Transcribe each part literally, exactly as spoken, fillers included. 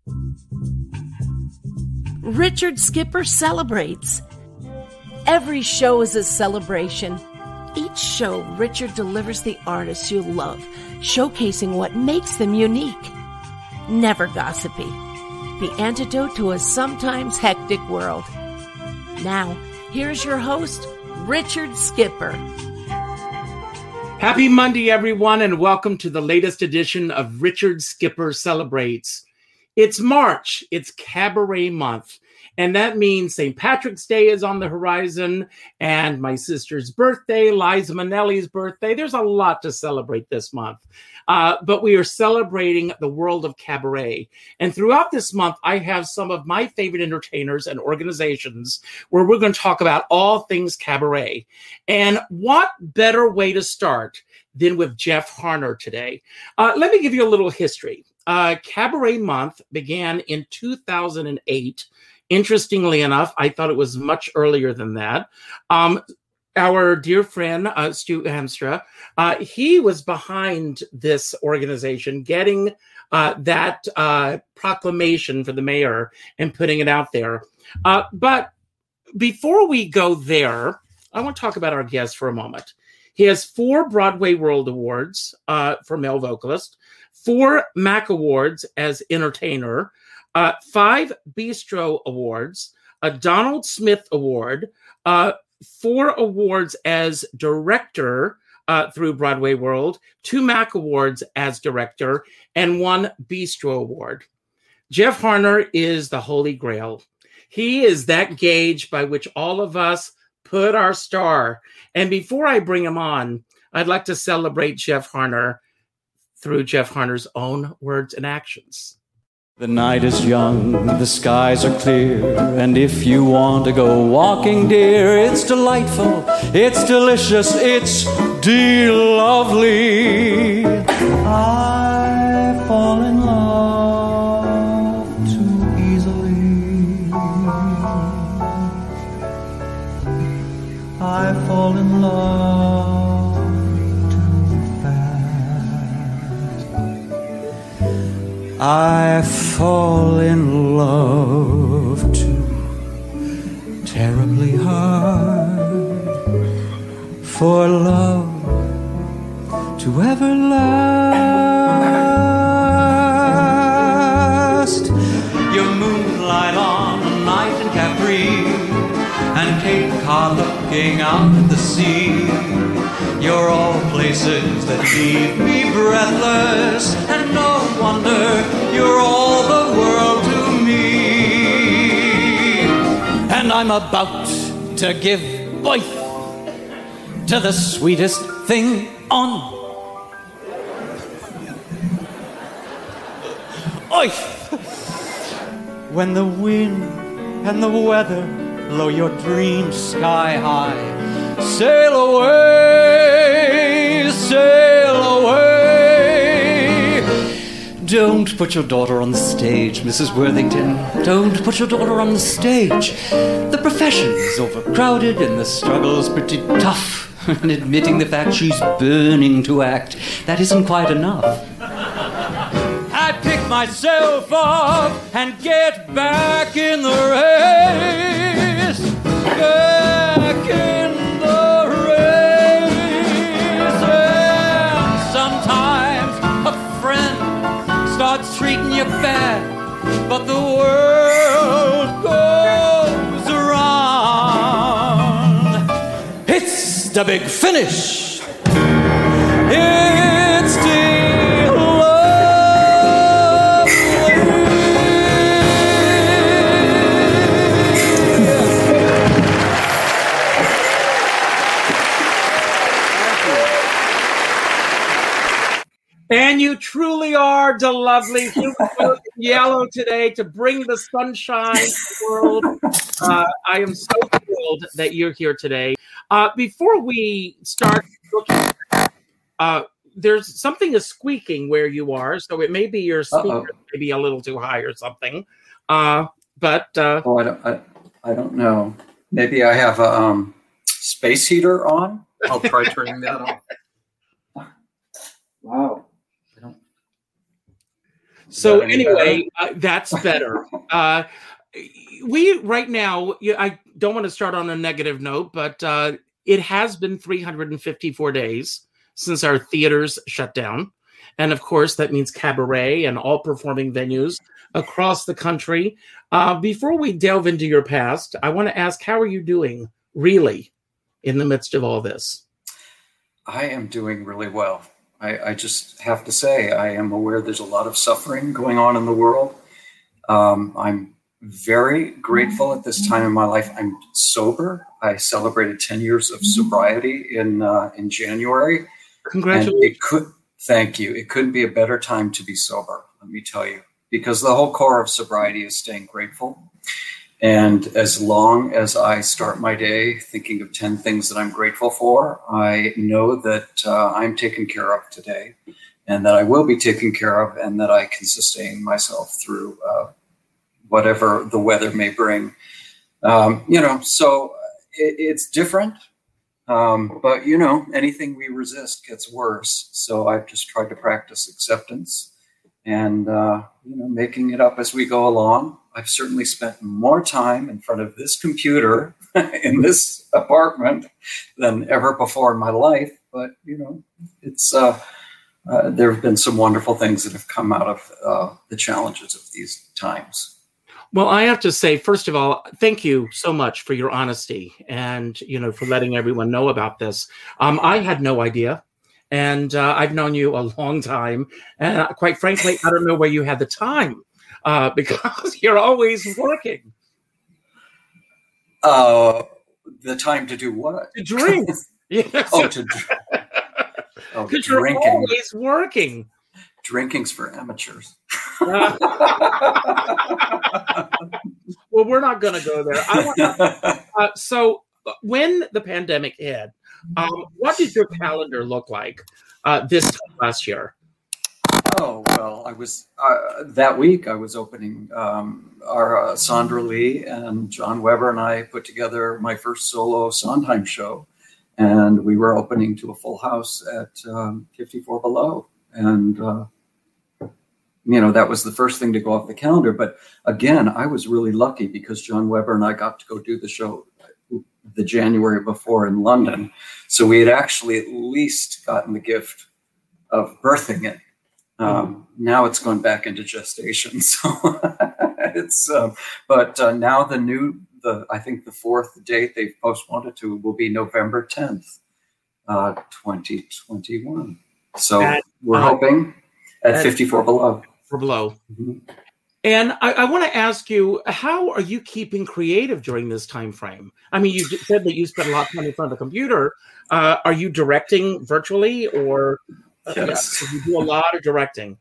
Richard Skipper celebrates. Every show is a celebration. Each show, Richard delivers the artists you love, showcasing what makes them unique. Never gossipy. The antidote to a sometimes hectic world. Now, here's your host, Richard Skipper. Happy Monday, everyone, and welcome to the latest edition of Richard Skipper Celebrates. It's March. It's Cabaret Month, and that means Saint Patrick's Day is on the horizon, and my sister's birthday, Liza Minnelli's birthday. There's a lot to celebrate this month, uh, but we are celebrating the world of cabaret. And throughout this month, I have some of my favorite entertainers and organizations where we're going to talk about all things cabaret. And what better way to start than with Jeff Harner today? Uh, let me give you a little history. Uh, Cabaret Month began in two thousand eight. Interestingly enough, I thought it was much earlier than that. Um, our dear friend, uh, Stu Hamstra, uh, he was behind this organization, getting uh, that uh, proclamation for the mayor and putting it out there. Uh, but before we go there, I want to talk about our guest for a moment. He has four Broadway World Awards uh, for male vocalist, four MAC Awards as entertainer, uh, five Bistro Awards, a Donald Smith Award, uh, four awards as director uh, through Broadway World, two MAC Awards as director, and one Bistro Award. Jeff Harner is the Holy Grail. He is that gauge by which all of us put our star. And before I bring him on, I'd like to celebrate Jeff Harner through Jeff Harner's own words and actions. The night is young, the skies are clear, and if you want to go walking, dear, it's delightful, it's delicious, it's de-lovely. I fall in love too easily. I fall in love too fast. I fall in love too terribly hard for love to ever last. Your moonlight on a night in Capri, and Cape Cod looking out at the sea. You're all places that leave me breathless, and no wonder you're all the world to me. And I'm about to give birth to the sweetest thing on earth. When the wind and the weather blow your dreams sky high, sail away, sail away. Don't put your daughter on the stage, Missus Worthington. Don't put your daughter on the stage. The profession's overcrowded and the struggle's pretty tough. And admitting the fact she's burning to act, that isn't quite enough. I pick myself up and get back in the race. Back in the race. And sometimes a friend starts treating you bad, but the world goes around. It's the big finish. It's the And you truly are the lovely yellow today to bring the sunshine to the world. Uh, I am so thrilled that you're here today. Uh, before we start looking, uh, there's something is squeaking where you are, so it may be your speaker maybe a little too high or something. Uh, but uh, oh, I don't, I, I don't know. Maybe I have a um, space heater on. I'll try turning that on. Wow. So any anyway, uh, that's better. uh, we right now, yeah, I don't want to start on a negative note, but uh, it has been three hundred fifty-four days since our theaters shut down. And of course, that means cabaret and all performing venues across the country. Uh, before we delve into your past, I want to ask, how are you doing, really, in the midst of all this? I am doing really well. I, I just have to say, I am aware there's a lot of suffering going on in the world. Um, I'm very grateful at this time in my life. I'm sober. I celebrated ten years of sobriety in uh, in January. Congratulations. And it could, thank you. It couldn't be a better time to be sober, let me tell you, because the whole core of sobriety is staying grateful. And as long as I start my day thinking of ten things that I'm grateful for, I know that uh, I'm taken care of today, and that I will be taken care of, and that I can sustain myself through uh, whatever the weather may bring. Um, you know, so it, it's different. Um, but, you know, anything we resist gets worse. So I've just tried to practice acceptance and, uh, you know, making it up as we go along. I've certainly spent more time in front of this computer in this apartment than ever before in my life. But, you know, it's uh, uh, there have been some wonderful things that have come out of uh, the challenges of these times. Well, I have to say, first of all, thank you so much for your honesty and, you know, for letting everyone know about this. Um, I had no idea, and uh, I've known you a long time. And uh, quite frankly, I don't know where you had the time uh, because you're always working. Uh, the time to do what? To drink. Yes. Oh, to drink. Oh, because you're drinking. always working. Drinking's for amateurs. Uh, well, we're not going to go there. I want to, uh, so when the pandemic hit, um, what did your calendar look like uh, this time last year? Oh, well, I was, uh, that week I was opening um, our uh, Sandra Lee and John Weber and I put together my first solo Sondheim show. And we were opening to a full house at um, fifty-four Below. And, uh, you know, that was the first thing to go off the calendar. But again, I was really lucky because John Weber and I got to go do the show the January before in London. So we had actually at least gotten the gift of birthing it. Um, now it's gone back into gestation. So it's, uh, but uh, now the new, the I think the fourth date they've postponed it to will be November tenth, uh, twenty twenty-one. So at, we're uh, hoping at, at fifty-four Below. For Below. Mm-hmm. And I, I want to ask you, how are you keeping creative during this time frame? I mean, you said that you spent a lot of time in front of the computer. Uh, are you directing virtually, or uh, yes. yeah, you do a lot of directing?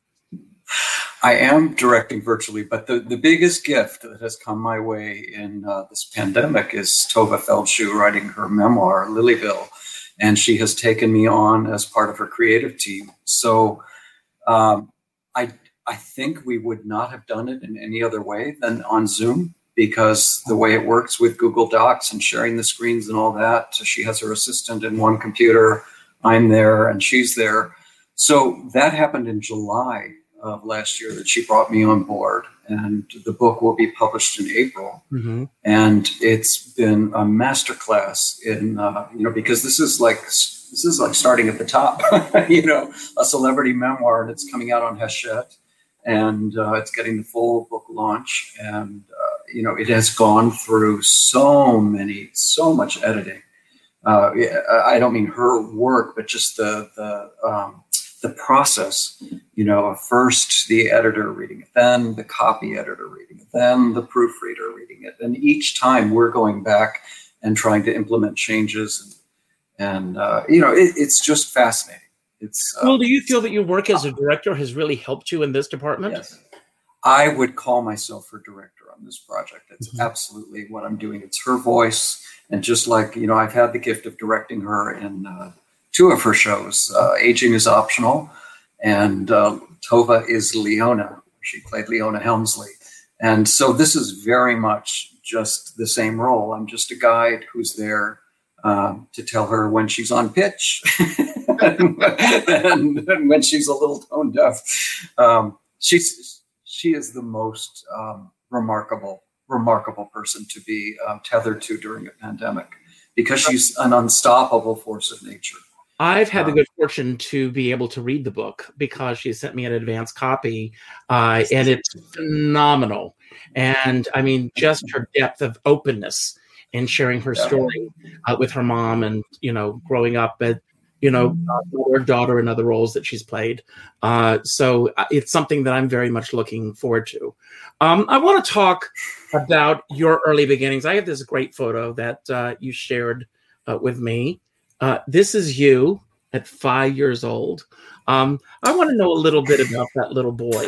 I am directing virtually, but the, the biggest gift that has come my way in uh, this pandemic is Tova Feldshuh writing her memoir, Lilyville. And she has taken me on as part of her creative team. So um, I I think we would not have done it in any other way than on Zoom, because the way it works with Google Docs and sharing the screens and all that, she has her assistant in one computer, I'm there and she's there. So that happened in July of last year that she brought me on board, and the book will be published in April. Mm-hmm. And it's been a masterclass in, uh, you know, because this is like, this is like starting at the top, you know, a celebrity memoir, and it's coming out on Hachette, and uh, it's getting the full book launch. And, uh, you know, it has gone through so many, so much editing. Uh, I don't mean her work, but just the, the, um, the process, you know, first the editor reading it, then the copy editor reading it, then the proofreader reading it. And each time we're going back and trying to implement changes. And, and uh, you know, it, it's just fascinating. It's. Uh, well, do you feel that your work as a director has really helped you in this department? Yes. I would call myself a director on this project. It's mm-hmm. absolutely what I'm doing. It's her voice. And just like, you know, I've had the gift of directing her in uh, two of her shows, uh, Aging is Optional, and uh, Tova is Leona. She played Leona Helmsley. And so this is very much just the same role. I'm just a guide who's there um, to tell her when she's on pitch and, and, and when she's a little tone deaf. Um, she's she is the most um, remarkable, remarkable person to be um, tethered to during a pandemic, because she's an unstoppable force of nature. I've had the good fortune to be able to read the book because she sent me an advance copy, uh, and it's phenomenal. And I mean, just her depth of openness in sharing her story uh, with her mom, and you know, growing up, and you know, her daughter and other roles that she's played. Uh, so it's something that I'm very much looking forward to. Um, I want to talk about your early beginnings. I have this great photo that uh, you shared uh, with me. Uh, this is you at five years old. Um, I want to know a little bit about that little boy.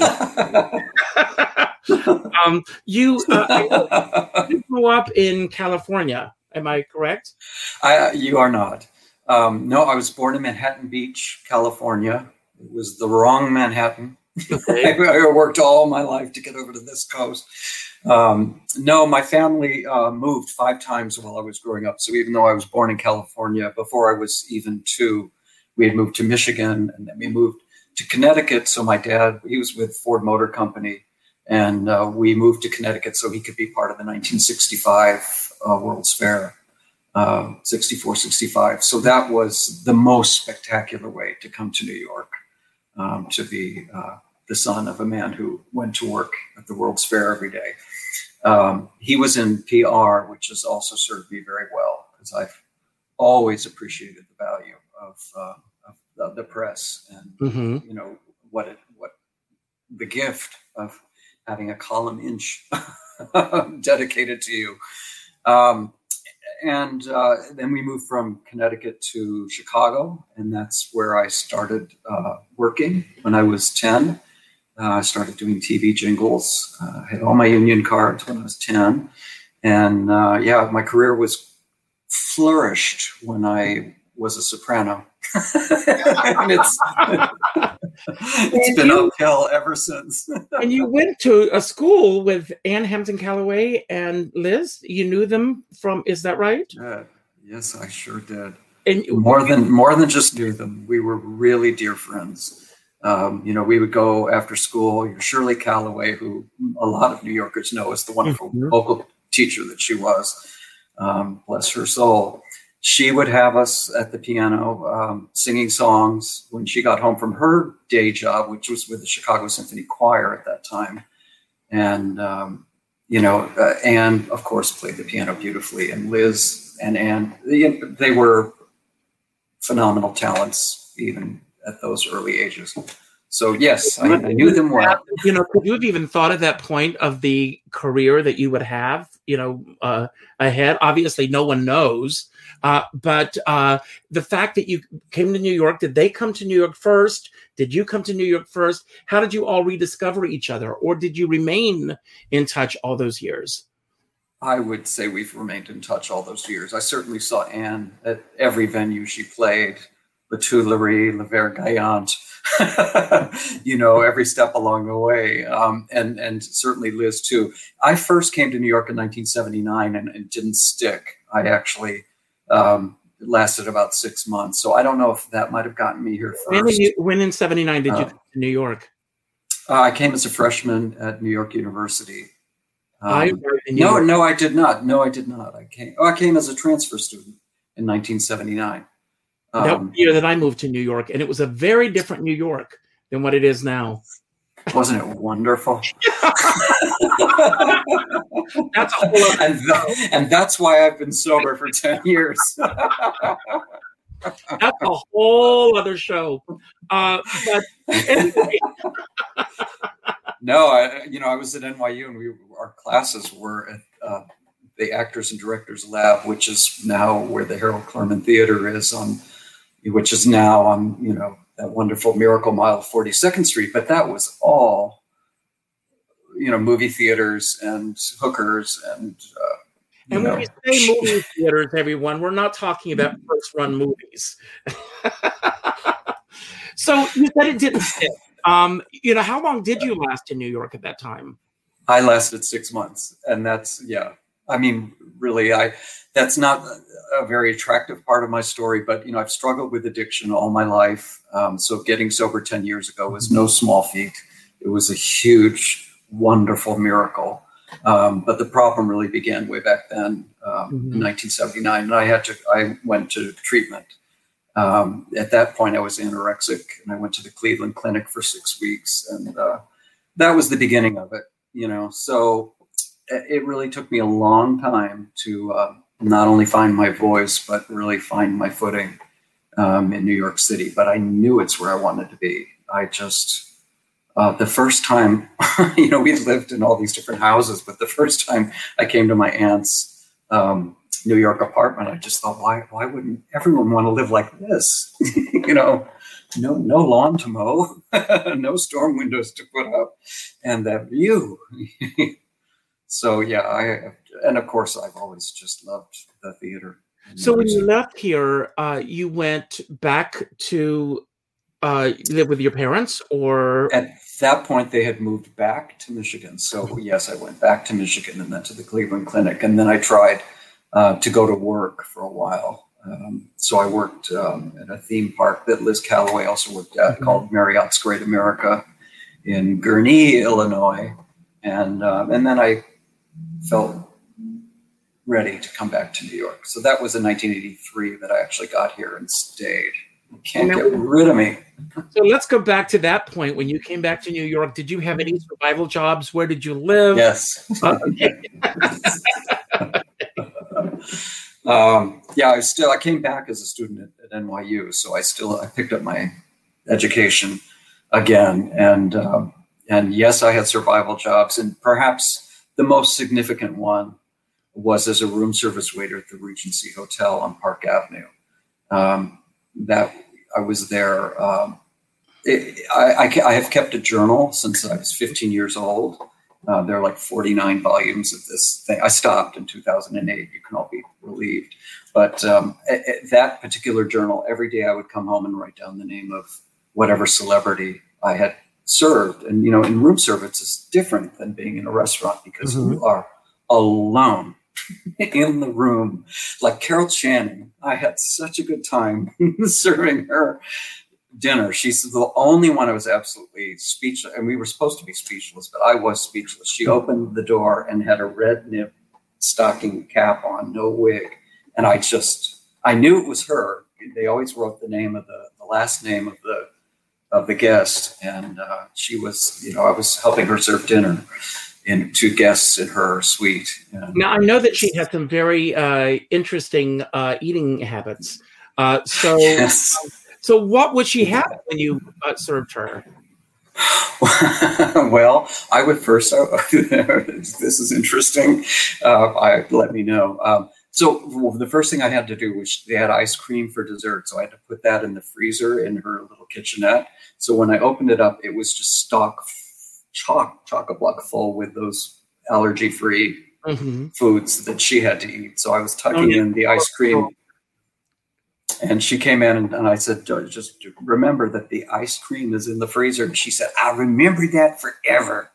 um, you, uh, you grew up in California. Am I correct? I, you are not. Um, no, I was born in Manhattan Beach, California. It was the wrong Manhattan. Okay. I, I worked all my life to get over to this coast. Um, no, my family uh, moved five times while I was growing up. So even though I was born in California, before I was even two, we had moved to Michigan, and then we moved to Connecticut. So my dad, he was with Ford Motor Company, and uh, we moved to Connecticut so he could be part of the nineteen sixty-five uh, World's Fair, uh, sixty-four, sixty-five. So that was the most spectacular way to come to New York, um, to be uh, the son of a man who went to work at the World's Fair every day. Um, he was in P R, which has also served me very well, because I've always appreciated the value of, uh, of the, the press, and mm-hmm. you know what it, what the gift of having a column inch dedicated to you. Um, and uh, then we moved from Connecticut to Chicago, and that's where I started uh, working when I was ten. Uh, I started doing T V jingles. Uh, I had all my union cards when I was ten. And uh, yeah, my career was flourished when I was a soprano. And it's it's and been you, uphill ever since. And you went to a school with Ann Hampton Callaway and Liz. You knew them from, is that right? Yeah. Yes, I sure did. And more than more than just knew them. We were really dear friends. Um, you know, we would go after school. Shirley Callaway, who a lot of New Yorkers know as the wonderful mm-hmm. vocal teacher that she was, um, bless her soul. She would have us at the piano um, singing songs when she got home from her day job, which was with the Chicago Symphony Choir at that time. And, um, you know, uh, Anne, of course, played the piano beautifully. And Liz and Anne, they, they were phenomenal talents, even at those early ages. So yes, I, I knew them well. You know, could you have even thought at that point of the career that you would have, you know, uh, ahead? Obviously, no one knows. Uh, but uh, the fact that you came to New York, did they come to New York first? Did you come to New York first? How did you all rediscover each other? Or did you remain in touch all those years? I would say we've remained in touch all those years. I certainly saw Anne at every venue she played. The Tuileries, Le Verre Gaillant, you know, every step along the way. Um, and, and certainly Liz too. I first came to New York in nineteen seventy-nine and it didn't stick. I actually um, it lasted about six months. So I don't know if that might have gotten me here first. When, you, when in seventy-nine did you uh, come to New York? Uh, I came as a freshman at New York University. Um, I no, York. no, I did not. No, I did not. I came, oh, I came as a transfer student in nineteen seventy-nine. Um, that was the year that I moved to New York, and it was a very different New York than what it is now. Wasn't it wonderful? That's a whole other and, th- and that's why I've been sober for ten years. That's a whole other show. Uh, but anyway. No, I, you know, I was at N Y U, and we our classes were at uh, the Actors and Directors Lab, which is now where the Harold Clurman Theater is on. Which is now on, you know, that wonderful Miracle Mile, forty-second Street. But that was all, you know, movie theaters and hookers and. Uh, and when know. we say movie theaters, everyone, we're not talking about first-run movies. So you said it didn't stick. Um, you know, how long did you last in New York at that time? I lasted six months, and that's yeah. I mean, really, I that's not a very attractive part of my story, but, you know, I've struggled with addiction all my life. Um, so getting sober ten years ago was no small feat. It was a huge, wonderful miracle. Um, but the problem really began way back then, um, Mm-hmm. in nineteen seventy-nine, and I had to. I went to treatment. Um, at that point, I was anorexic, and I went to the Cleveland Clinic for six weeks, and uh, that was the beginning of it. You know, so it really took me a long time to uh, not only find my voice, but really find my footing um, in New York City. But I knew it's where I wanted to be. I just. Uh, the first time, you know, we lived in all these different houses, but the first time I came to my aunt's um, New York apartment, I just thought, why, why wouldn't everyone want to live like this? You know, no, no lawn to mow, no storm windows to put up, and that view. So yeah, I, and of course, I've always just loved the theater. So when you left here, uh, you went back to uh, live with your parents, or at that point they had moved back to Michigan. So yes, I went back to Michigan and then to the Cleveland Clinic, and then I tried uh, to go to work for a while. Um, so I worked um, at a theme park that Liz Calloway also worked at, mm-hmm. called Marriott's Great America in Gurnee, Illinois, and um, and then I felt ready to come back to New York. So that was in nineteen eighty-three that I actually got here and stayed. You can't now, get rid of me. So let's go back to that point when you came back to New York. Did you have any survival jobs? Where did you live? Yes. Uh, okay. um, yeah, I still I came back as a student at, at N Y U, so I still I picked up my education again, and um, and yes, I had survival jobs, and perhaps the most significant one was as a room service waiter at the Regency Hotel on Park Avenue. Um, that I was there. Um, it, I, I, I have kept a journal since I was fifteen years old. Uh, there are like forty-nine volumes of this thing. I stopped in two thousand eight. You can all be relieved. But um, at, at that particular journal, every day I would come home and write down the name of whatever celebrity I had served. And, you know, in room service is different than being in a restaurant because mm-hmm. you are alone in the room. Like Carol Channing, I had such a good time serving her dinner. She's the only one I was absolutely speechless, and we were supposed to be speechless, but I was speechless. She opened the door and had a red nib stocking cap on, no wig, and I just I knew it was her. They always wrote the name of the, the last name of the of the guest, and uh, she was, you know, I was helping her serve dinner in to guests in her suite. And now I know that she had some very uh, interesting uh, eating habits. Uh, so, yes. so what would she have when you uh, served her? Well, I would first. Uh, this is interesting. Uh, I let me know. Um, so well, the first thing I had to do was they had ice cream for dessert, so I had to put that in the freezer in her little kitchenette. So when I opened it up, it was just stock. chock chock-a-block full with those allergy-free mm-hmm. foods that she had to eat. So I was tucking oh, yeah. in the ice cream, and she came in, and, and I said, just remember that the ice cream is in the freezer. And she said, I'll remember that forever.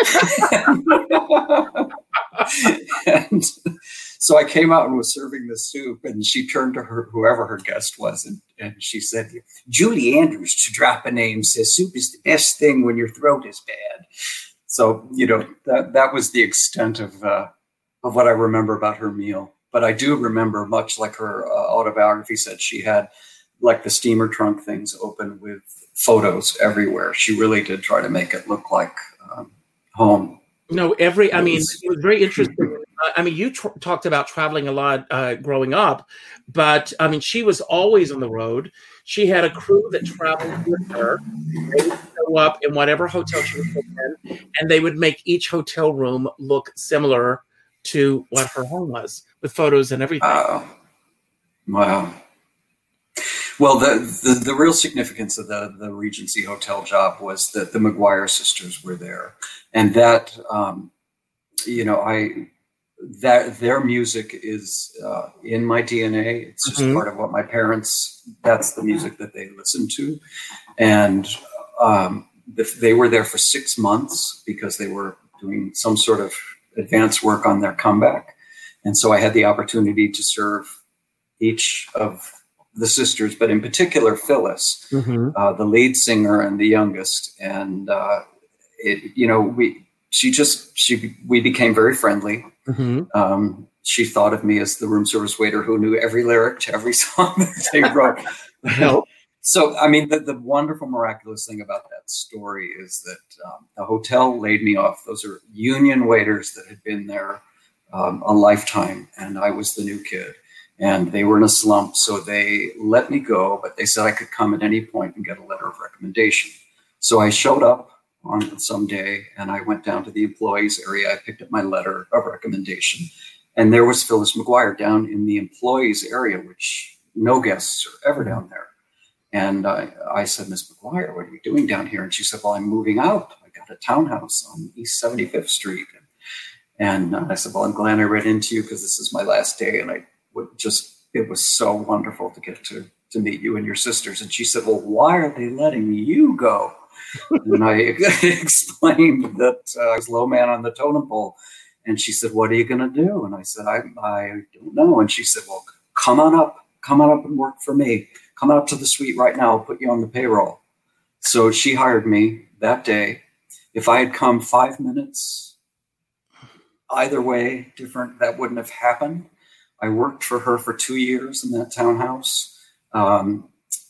And so I came out and was serving the soup, and she turned to her, whoever her guest was, and, and she said, Julie Andrews, to drop a name, says soup is the best thing when your throat is bad. So, you know, that, that was the extent of, uh, of what I remember about her meal. But I do remember, much like her uh, autobiography said, she had like the steamer trunk things open with photos everywhere. She really did try to make it look like um, home. No, every, I mean, it was very interesting. I mean, you tr- talked about traveling a lot uh, growing up, but I mean, she was always on the road. She had a crew that traveled with her. They would show up in whatever hotel she was in, and they would make each hotel room look similar to what her home was, with photos and everything. Uh, wow. Well, the, the, the real significance of the, the Regency Hotel job was that the McGuire sisters were there. And that, um, you know, I... that their music is uh, in my D N A. It's just mm-hmm. part of what my parents, that's the music that they listened to. And um, they were there for six months because they were doing some sort of advanced work on their comeback. And so I had the opportunity to serve each of the sisters, but in particular, Phyllis, mm-hmm. uh, the lead singer and the youngest. And, uh, it, you know, we, she just, she, we became very friendly. Mm-hmm. Um, she thought of me as the room service waiter who knew every lyric to every song that they wrote. Help. So, I mean, the, the wonderful, miraculous thing about that story is that um, the hotel laid me off. Those are union waiters that had been there um, a lifetime, and I was the new kid. And they were in a slump, so they let me go, but they said I could come at any point and get a letter of recommendation. So I showed up on some day, and I went down to the employees area. I picked up my letter of recommendation, and there was Phyllis McGuire down in the employees area, which no guests are ever down there. And I, I said, Miss McGuire, what are you doing down here? And she said, well, I'm moving out. I got a townhouse on East seventy-fifth Street. And I said, well, I'm glad I ran into you because this is my last day, and I would just, it was so wonderful to get to, to meet you and your sisters. And she said, well, why are they letting you go? And I explained that uh, I was low man on the totem pole. And she said, what are you going to do? And I said, I, I don't know. And she said, well, come on up, come on up and work for me. Come up to the suite right now. I'll put you on the payroll. So she hired me that day. If I had come five minutes, either way, different, that wouldn't have happened. I worked for her for two years in that townhouse. Um,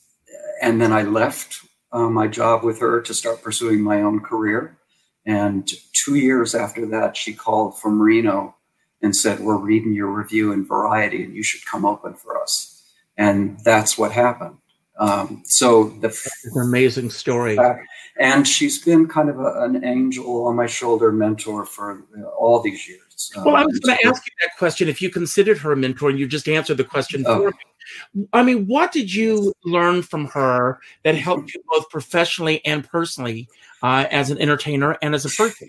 and then I left uh, my job with her to start pursuing my own career. And two years after that, she called from Reno and said, we're reading your review in Variety and you should come open for us. And that's what happened. Um, so the It's an amazing story. Uh, and she's been kind of a, an angel on my shoulder mentor for uh, all these years. Well, I Um, was going to ask you that question. If you considered her a mentor, and you just answered the question Oh. for me. I mean, what did you learn from her that helped you both professionally and personally uh, as an entertainer and as a person?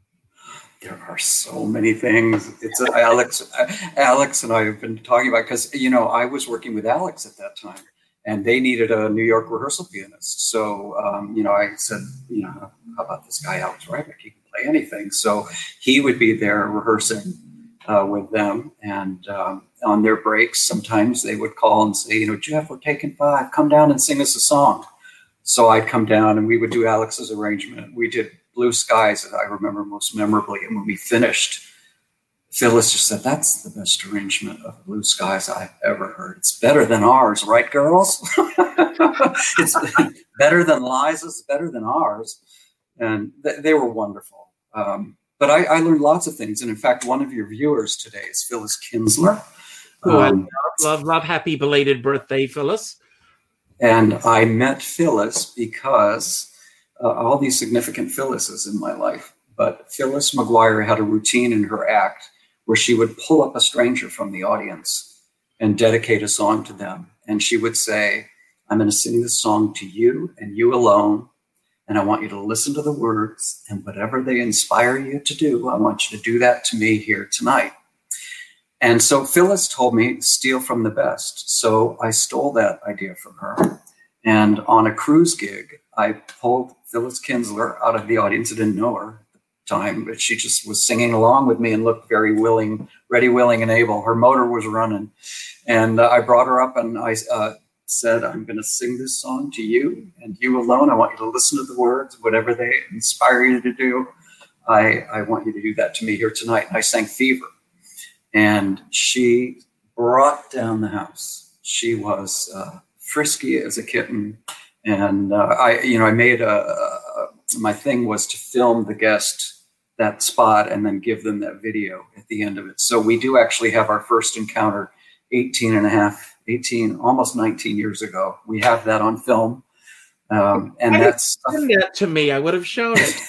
There are so many things. It's uh, Alex, uh, Alex and I have been talking about, because, you know, I was working with Alex at that time, and they needed a New York rehearsal pianist. So, um, you know, I said, you know, how about this guy, Alex Ryback? He can play anything. So he would be there rehearsing uh, with them. And um, on their breaks, sometimes they would call and say, you know, Jeff, we're taking five. Come down and sing us a song. So I'd come down and we would do Alex's arrangement. We did Blue Skies, that I remember most memorably. And when we finished, Phyllis just said, that's the best arrangement of Blue Skies I've ever heard. It's better than ours, right, girls? It's better than Liza's, better than ours. And th- they were wonderful. Um, but I, I learned lots of things. And in fact, one of your viewers today is Phyllis Kinsler. Oh, I Um, love, love, love. Happy belated birthday, Phyllis. And I met Phyllis because uh, all these significant Phyllises in my life. But Phyllis McGuire had a routine in her act where she would pull up a stranger from the audience and dedicate a song to them. And she would say, I'm going to sing this song to you and you alone. And I want you to listen to the words, and whatever they inspire you to do, I want you to do that to me here tonight. And so Phyllis told me, steal from the best. So I stole that idea from her. And on a cruise gig, I pulled Phyllis Kinsler out of the audience. I didn't know her at the time, but she just was singing along with me and looked very willing, ready, willing, and able. Her motor was running. And uh, I brought her up and I uh, said, I'm going to sing this song to you and you alone. I want you to listen to the words, whatever they inspire you to do. I, I want you to do that to me here tonight. And I sang Fever. And she brought down the house. She was uh, frisky as a kitten. And uh, I, you know, I made a, a, my thing was to film the guest that spot and then give them that video at the end of it. So we do actually have our first encounter eighteen and a half, eighteen, almost nineteen years ago. We have that on film. Um, and Why that's didn't you send that to me. I would have shown it.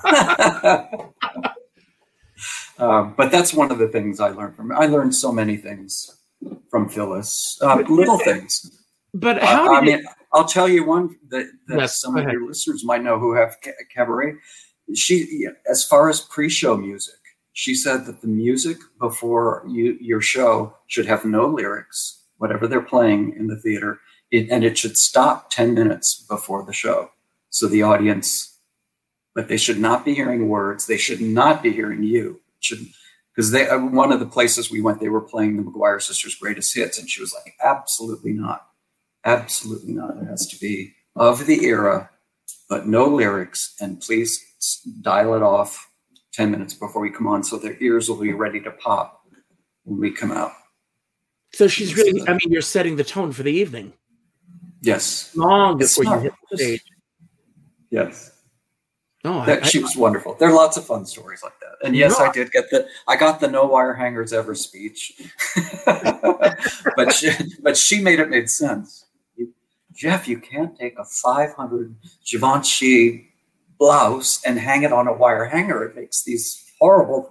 Um, but that's one of the things I learned from her. I learned so many things from Phyllis, uh, little things. But how Uh, I did mean, I'll tell you one that, that Yes, some go of ahead. your listeners might know who have ca- cabaret. She, as far as pre-show music, she said that the music before you, your show should have no lyrics, whatever they're playing in the theater, it, and it should stop ten minutes before the show. So the audience, but they should not be hearing words. They should not be hearing you. Should, because they uh, one of the places we went, they were playing the McGuire Sisters' greatest hits, and she was like, absolutely not. Absolutely not. It has to be of the era, but no lyrics, and please dial it off ten minutes before we come on, so their ears will be ready to pop when we come out. So she's really, I mean, you're setting the tone for the evening. Yes. Long It's before not- you hit the stage. Yes. No, I, That, I, she was wonderful. There are lots of fun stories like that. And yes, No. I did get the I got the no wire hangers ever speech. but she, but she made it made sense. You, Jeff, you can't take a five hundred Givenchy blouse and hang it on a wire hanger. It makes these horrible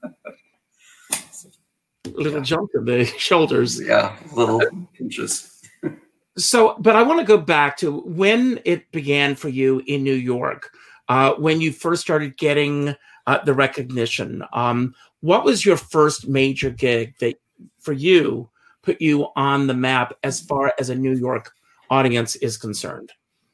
little jump in the shoulders. yeah, little pinches. So, but I want to go back to when it began for you in New York, uh, when you first started getting uh, the recognition. Um, what was your first major gig that, for you, put you on the map as far as a New York audience is concerned?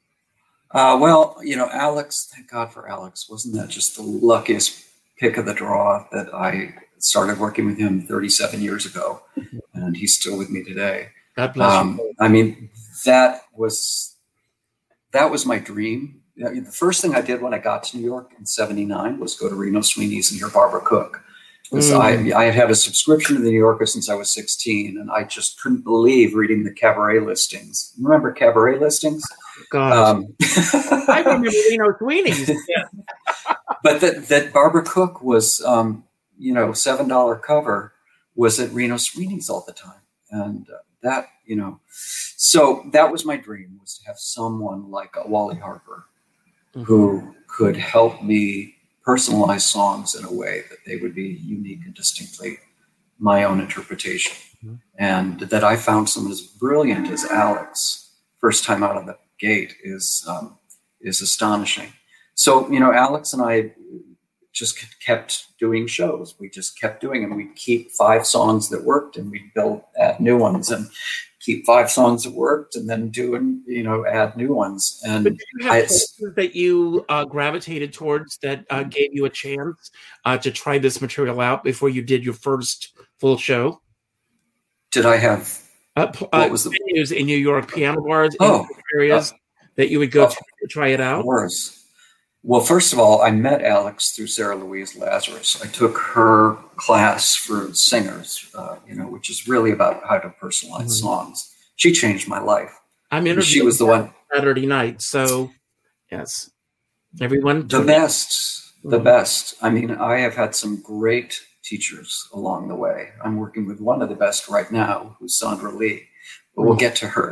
Uh, well, you know, Alex, thank God for Alex. Wasn't that just the luckiest pick of the draw that I started working with him thirty-seven years ago, and he's still with me today. God bless Um, you. I mean, that was that was my dream. I mean, the first thing I did when I got to New York in seventy-nine was go to Reno Sweeney's and hear Barbara Cook. Because Mm. I, I had had a subscription to the New Yorker since I was sixteen, and I just couldn't believe reading the cabaret listings. Remember cabaret listings? God, Um, I remember Reno Sweeney's. Yeah. but that, that Barbara Cook was, um, you know, seven dollar cover was at Reno Sweeney's all the time. And uh, that, you know, so that was my dream, was to have someone like a Wally Harper Mm-hmm. who could help me personalize songs in a way that they would be unique and distinctly my own interpretation. Mm-hmm. And that I found someone as brilliant as Alex first time out of the gate is um, is astonishing. So, you know, Alex and I just kept doing shows. We just kept doing them. We'd keep five songs that worked and we'd build, add new ones, and keep five songs that worked and then do and, you know, add new ones. And But did you have I, places that you uh, gravitated towards that uh, gave you a chance uh, to try this material out before you did your first full show? did I have, Uh, p- What uh, was the- venues in New York, piano bars, Oh, in areas that you would go oh. to to try it out? Doors. Well, first of all, I met Alex through Sarah Louise Lazarus. I took her class for singers, uh, you know, which is really about how to personalize Mhm. songs. She changed my life. I'm And she interviewing was the one, Saturday night, so yes, everyone. the best, the Mhm. best. I mean, I have had some great teachers along the way. I'm working with one of the best right now, who's Sandra Lee, but we'll get to her.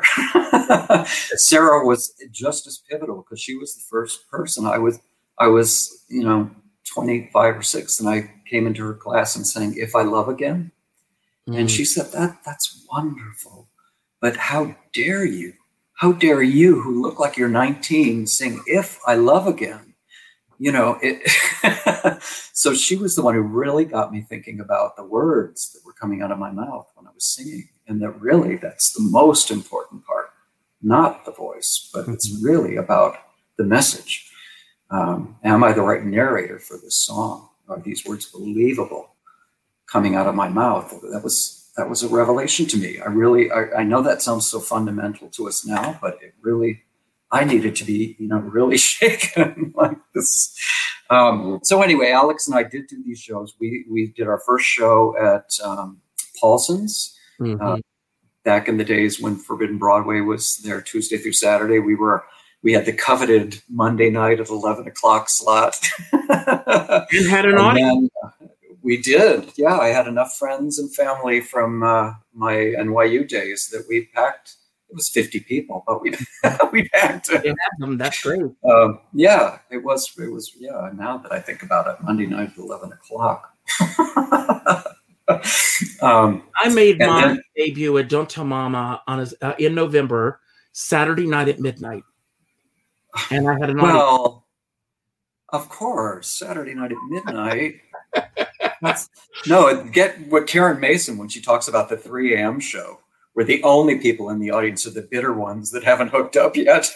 Sarah was just as pivotal because she was the first person. I was, I was, you know, twenty-five or six, and I came into her class and sang "If I Love Again," and Mm. she said, "That that's wonderful, but how dare you? How dare you, who look like you're nineteen, sing "If I Love Again"?" You know, it. So she was the one who really got me thinking about the words that were coming out of my mouth when I was singing, and that really that's the most important part, not the voice, but it's really about the message. Um, am I the right narrator for this song? Are these words believable coming out of my mouth? That was that was a revelation to me. I really, I, I know that sounds so fundamental to us now, but it really, I needed to be, you know, really shaken like this. Um, so anyway, Alex and I did do these shows. We we did our first show at um, Paulson's. Mhm. Uh, back in the days when Forbidden Broadway was there Tuesday through Saturday. We were we had the coveted Monday night at eleven o'clock slot. You had an And audience. then, uh, we did. Yeah, I had enough friends and family from uh, my N Y U days that we packed. It was fifty people, but we we packed it. You had them. That's great. Um, yeah, it was. It was. Yeah. Now that I think about it, Monday night at eleven o'clock. um, I made And my then- debut at Don't Tell Mama on a, uh, in November, Saturday night at midnight, and I had an audience. well, of course, Saturday night at midnight. That's, no, get what Karen Mason when she talks about the three a.m. show, where the only people in the audience are the bitter ones that haven't hooked up yet.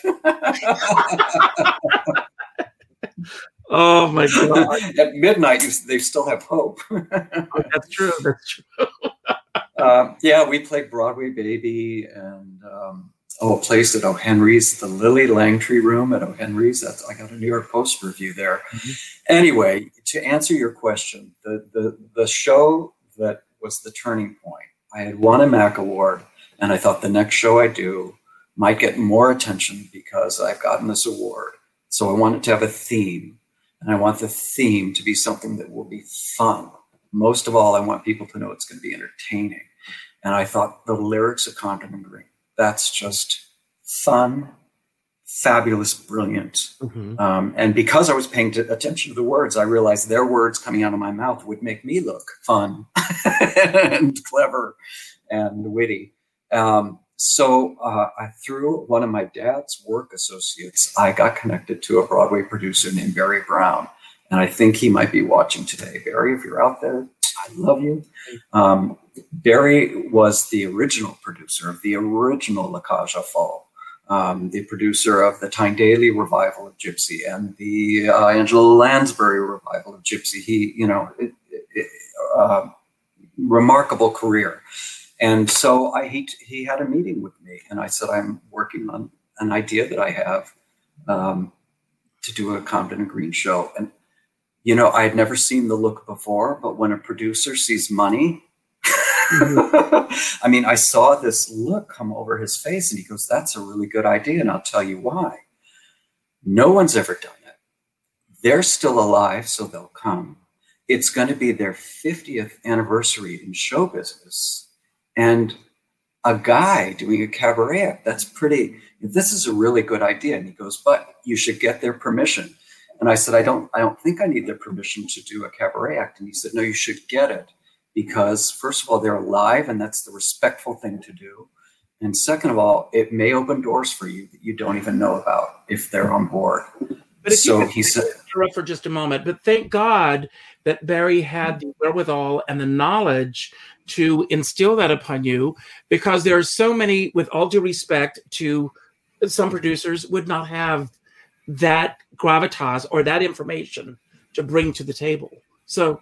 Oh my God, At midnight, you, they still have hope. that's true. That's true. Um, yeah, we played Broadway Baby and um, oh, a place at O. Henry's, the Lily Langtree Room at O. Henry's. That's, I got a New York Post review there. Mm-hmm. Anyway, to answer your question, the, the, the show that was the turning point, I had won a Mac Award, and I thought the next show I do might get more attention because I've gotten this award. So I want it to have a theme, and I want the theme to be something that will be fun. Most of all, I want people to know it's going to be entertaining. And I thought the lyrics of Compton and Green, that's just fun, fabulous, brilliant. Mm-hmm. Um, and because I was paying t- attention to the words, I realized their words coming out of my mouth would make me look fun and clever and witty. Um, so uh, I, through one of my dad's work associates, I got connected to a Broadway producer named Barry Brown. And I think he might be watching today. Barry, if you're out there, I love you. Um, Barry was the original producer of the original La Cage aux Folles, um, the producer of the Tyne Daly revival of Gypsy and the uh, Angela Lansbury revival of Gypsy. He, you know, it, it, uh, remarkable career. And so I he, he had a meeting with me, and I said, I'm working on an idea that I have um, to do a Compton and Green show. And you know, I had never seen the look before, but when a producer sees money, mm-hmm. I mean, I saw this look come over his face, and he goes, that's a really good idea. And I'll tell you why. No one's ever done it. They're still alive, so they'll come. It's going to be their fiftieth anniversary in show business. And a guy doing a cabaret act, that's pretty, this is a really good idea. And he goes, but you should get their permission. And I said, I don't, I don't think I need their permission to do a cabaret act. And he said, no, you should get it because first of all, they're alive and that's the respectful thing to do. And second of all, it may open doors for you that you don't even know about if they're on board. But if so you he said, interrupt for just a moment, but thank God that Barry had the wherewithal and the knowledge to instill that upon you, because there are so many, with all due respect to some producers, would not have that gravitas or that information to bring to the table. So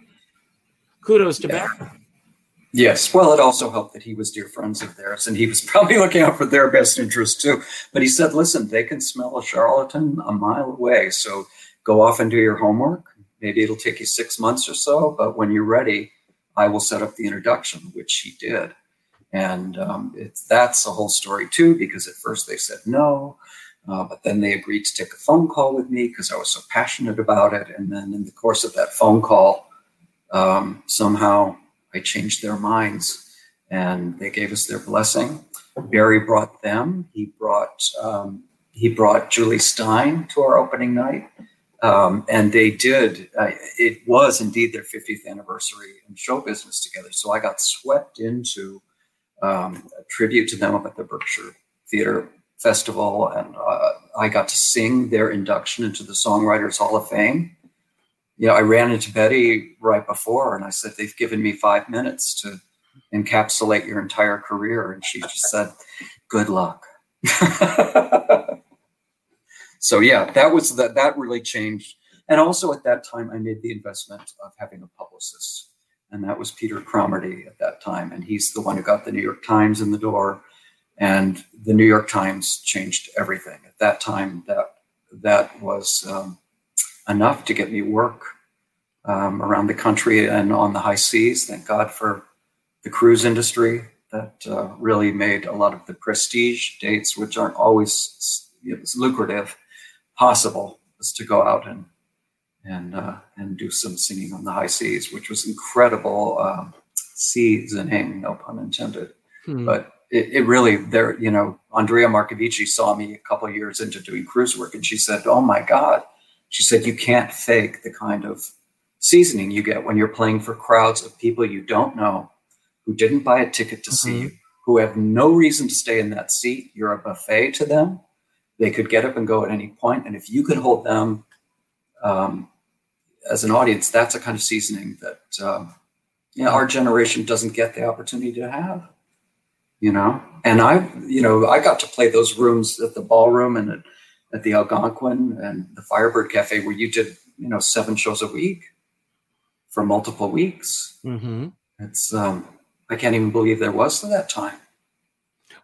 kudos to yeah. Barry. Yes. Well, it also helped that he was dear friends of theirs and he was probably looking out for their best interest too. But he said, listen, they can smell a charlatan a mile away. So go off and do your homework. Maybe it'll take you six months or so, but when you're ready, I will set up the introduction, which he did. And um, it's, that's a whole story too, because at first they said no. Uh, but then they agreed to take a phone call with me because I was so passionate about it. And then in the course of that phone call, um, somehow I changed their minds and they gave us their blessing. Barry brought them. He brought um, he brought Julie Stein to our opening night. Um, and they did. Uh, it was indeed their fiftieth anniversary in show business together. So I got swept into um, a tribute to them up at the Berkshire Theater Festival, and uh, I got to sing their induction into the Songwriters Hall of Fame. You know, I ran into Betty right before, and I said, they've given me five minutes to encapsulate your entire career. And she just said, good luck. So yeah, that was that, that really changed. And also at that time, I made the investment of having a publicist, and that was Peter Cromarty at that time. And he's the one who got the New York Times in the door. And the New York Times changed everything. At that time, that that was um, enough to get me work um, around the country and on the high seas. Thank God for the cruise industry that uh, really made a lot of the prestige dates, which aren't always you know, lucrative, possible, was to go out and and uh, and do some singing on the high seas, which was incredible um, seasoning, no pun intended. Hmm. But It, it really, there, you know, Andrea Marcovici saw me a couple of years into doing cruise work, and she said, oh my God, she said, you can't fake the kind of seasoning you get when you're playing for crowds of people you don't know, who didn't buy a ticket to mm-hmm. see you, who have no reason to stay in that seat. You're a buffet to them. They could get up and go at any point. And if you could hold them um, as an audience, that's a kind of seasoning that um, you know, our generation doesn't get the opportunity to have. You know, and I, you know, I got to play those rooms at the ballroom and at, at the Algonquin and the Firebird Cafe where you did, you know, seven shows a week for multiple weeks. Mm-hmm. It's, um, I can't even believe there was that time.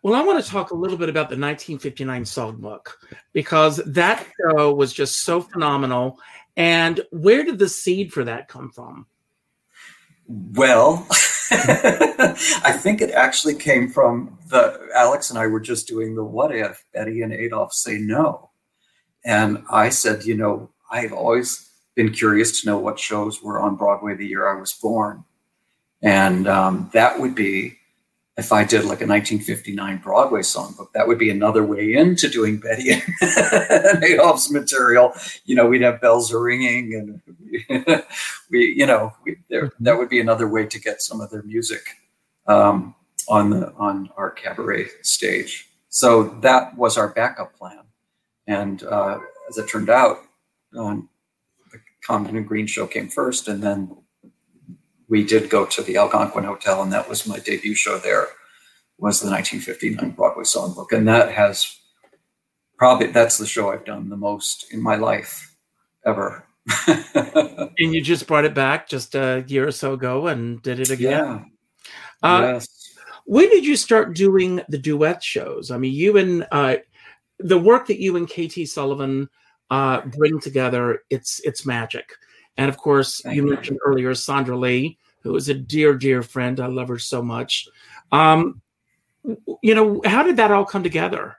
Well, I want to talk a little bit about the nineteen fifty-nine Songbook, because that show was just so phenomenal. And where did the seed for that come from? Well, I think it actually came from the Alex and I were just doing the What If, Betty and Adolph Say No. And I said, you know, I've always been curious to know what shows were on Broadway the year I was born. And um, that would be, if I did like a nineteen fifty-nine Broadway songbook, that would be another way into doing Betty and Adolph's material. You know, we'd have bells ringing, and we, you know, we, there, that would be another way to get some of their music um, on the on our cabaret stage. So that was our backup plan. And uh, as it turned out, um, the Compton and Green show came first, and then we did go to the Algonquin Hotel, and that was my debut show there, was the nineteen fifty-nine Broadway Songbook. And that has probably, that's the show I've done the most in my life ever. And you just brought it back just a year or so ago and did it again. Yeah. Uh, yes. When did you start doing the duet shows? I mean, you and uh, the work that you and K T Sullivan uh, bring together, it's it's magic. And of course, Thank you, you mentioned earlier Sandra Lee, who is a dear, dear friend. I love her so much. Um, you know, how did that all come together?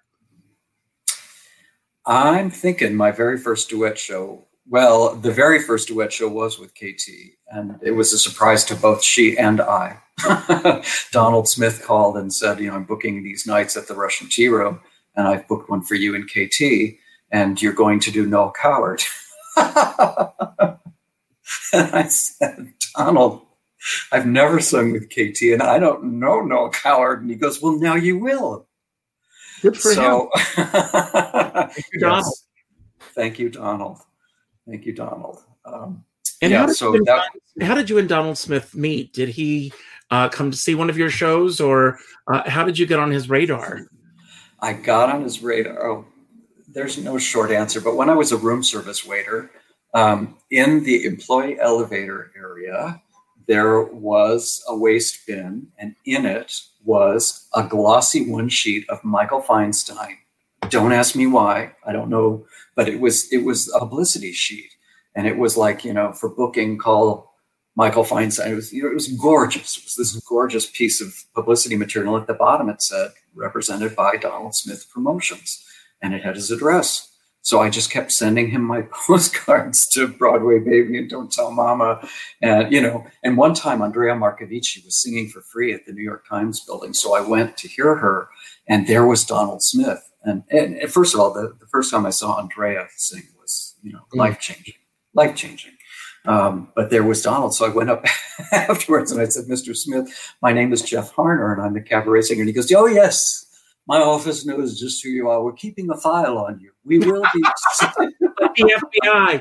I'm thinking my very first duet show. Well, the very first duet show was with K T, and it was a surprise to both she and I. Donald Smith called and said, you know, I'm booking these nights at the Russian Tea Room, and I've booked one for you and K T, and you're going to do Noel Coward. And I said, Donald, I've never sung with K T, and I don't know Noel Coward. And he goes, well, now you will. Good for so, him. Thank you, Donald. Yes. Thank you, Donald. Thank you, Donald. Um, and yeah, how, did so you and, that, how did you and Donald Smith meet? Did he uh, come to see one of your shows, or uh, how did you get on his radar? I got on his radar. Oh, there's no short answer, but when I was a room service waiter, Um, in the employee elevator area, there was a waste bin, and in it was a glossy one sheet of Michael Feinstein. Don't ask me why. I don't know, but it was it was a publicity sheet, and it was like, you know, for booking, call Michael Feinstein. It was, you know, it was gorgeous. It was this gorgeous piece of publicity material. At the bottom, it said represented by Donald Smith Promotions, and it had his address. So I just kept sending him my postcards to Broadway Baby and Don't Tell Mama. And, you know, and one time Andrea Marcovici was singing for free at the New York Times building. So I went to hear her, and there was Donald Smith. And, and, and first of all, the, the first time I saw Andrea sing was, you know, mm. life-changing, life-changing. Um, but there was Donald. So I went up afterwards and I said, Mister Smith, my name is Jeff Harner, and I'm the cabaret singer. And he goes, oh, yes. My office knows just who you are. We're keeping a file on you. We will be the F B I.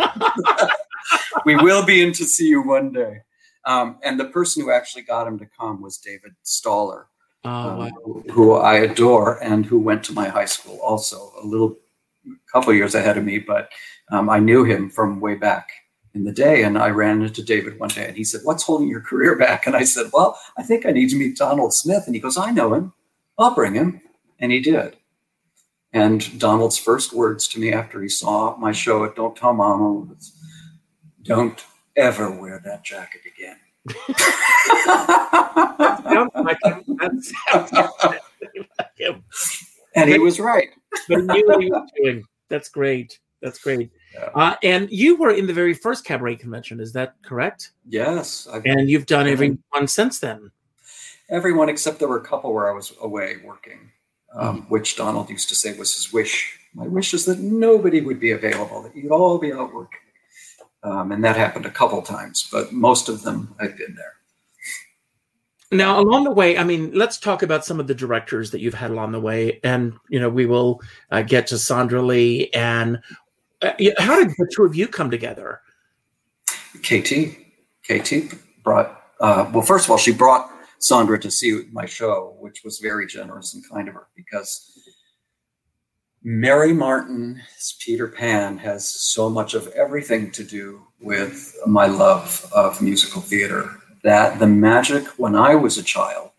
We will be in to see you one day. Um, and the person who actually got him to come was David Staller, oh, um, wow. who, who I adore and who went to my high school also, a little couple years ahead of me. But um, I knew him from way back in the day. And I ran into David one day, and he said, what's holding your career back? And I said, well, I think I need to meet Donald Smith. And he goes, I know him. I'll bring him. And he did. And Donald's first words to me after he saw my show at Don't Tell Mama was, don't ever wear that jacket again. That sounds like him. That sounds like him. And he was right. But he knew what he was doing. That's great. That's great. Yeah. Uh, and you were in the very first cabaret convention. Is that correct? Yes. I've, and you've done every one since then. Everyone except there were a couple where I was away working, um, mm. which Donald used to say was his wish. My wish is that nobody would be available, that you'd all be out working. Um, and that happened a couple times, but most of them I've been there. Now, along the way, I mean, let's talk about some of the directors that you've had along the way. And, you know, we will uh, get to Sandra Lee. And uh, how did the two of you come together? K T. K T brought, uh, well, first of all, she brought Sandra to see my show, which was very generous and kind of her, because Mary Martin's Peter Pan has so much of everything to do with my love of musical theater, that the magic when I was a child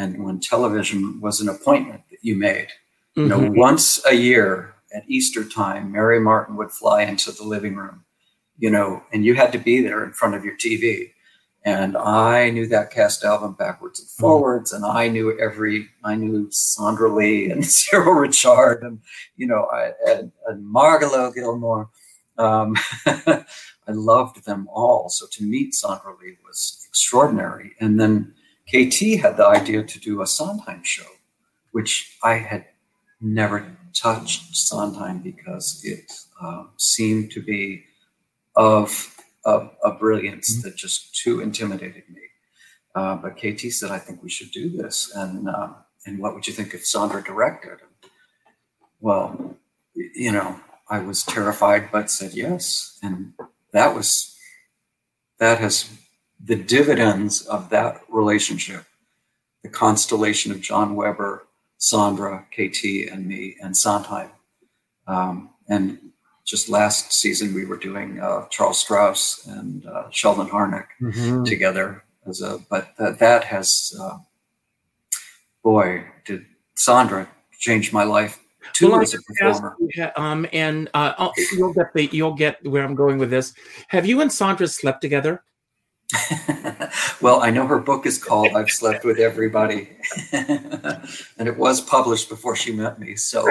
and when television was an appointment that you made. Mm-hmm. You know, once a year at Easter time, Mary Martin would fly into the living room, you know, and you had to be there in front of your T V. And I knew that cast album backwards and forwards, and I knew every, I knew Sandra Lee and Cyril Richard, and you know, I and, and Margalo Gilmore. Um, I loved them all. So to meet Sandra Lee was extraordinary. And then K T had the idea to do a Sondheim show, which I had never touched Sondheim because it uh, seemed to be of a, a brilliance mm-hmm. that just too intimidated me. Uh, but K T said, I think we should do this. And uh, and what would you think if Sandra directed? Well, you know, I was terrified, but said yes. And that was, that has, the dividends of that relationship, the constellation of John Weber, Sandra, K T, and me, and Sondheim. Um, and just last season, we were doing uh, Charles Strauss and uh, Sheldon Harnick mm-hmm. together. As a, but th- that has, uh, boy, did Sandra change my life too well, as a performer. Ask, um, and uh, you'll get the, you'll get where I'm going with this. Have you and Sandra slept together? Well, I know her book is called I've Slept with Everybody. And it was published before she met me. So